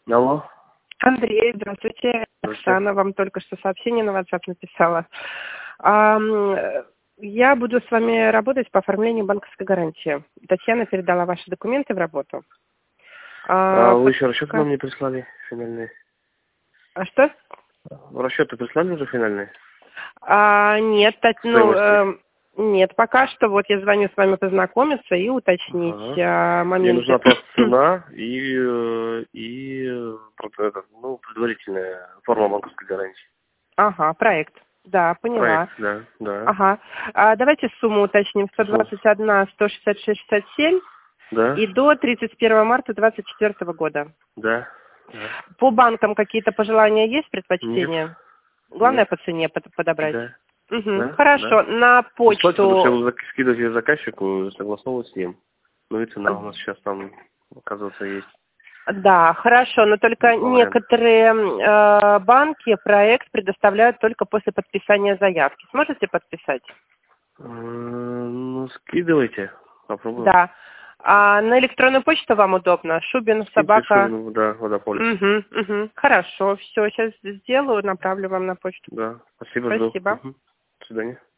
Алло. Андрей, здравствуйте. Оксана вам только что сообщение на WhatsApp написала. Я буду с вами работать по оформлению банковской гарантии. Татьяна передала ваши документы в работу. Вы еще расчеты нам не прислали финальные? А что? Расчеты прислали уже финальные? Нет, нет, пока что. Вот я звоню с вами познакомиться и уточнить моменты. Мне нужна просто цена и предварительная форма банковской гарантии. Ага, проект. Да, поняла. Проект, да. Ага. Давайте сумму уточним. 121, 166, 67 Да. И до 31 марта 2024 года. Да. По банкам какие-то пожелания есть, предпочтения? Нет. Главное по цене подобрать. Да. Угу. Да. Хорошо. Да. На почту. Все скидывать ее заказчику, согласовывать с ним. Ну и цена у нас сейчас там, оказывается, есть. Да, хорошо, но только некоторые банки проект предоставляют только после подписания заявки. Сможете подписать? Ну, скидывайте, попробуем. Да. А на электронную почту вам удобно? Шубин, собака. Шубин, да, Водополис. Угу. Хорошо, все, сейчас сделаю, направлю вам на почту. Да, спасибо. Спасибо. До свидания.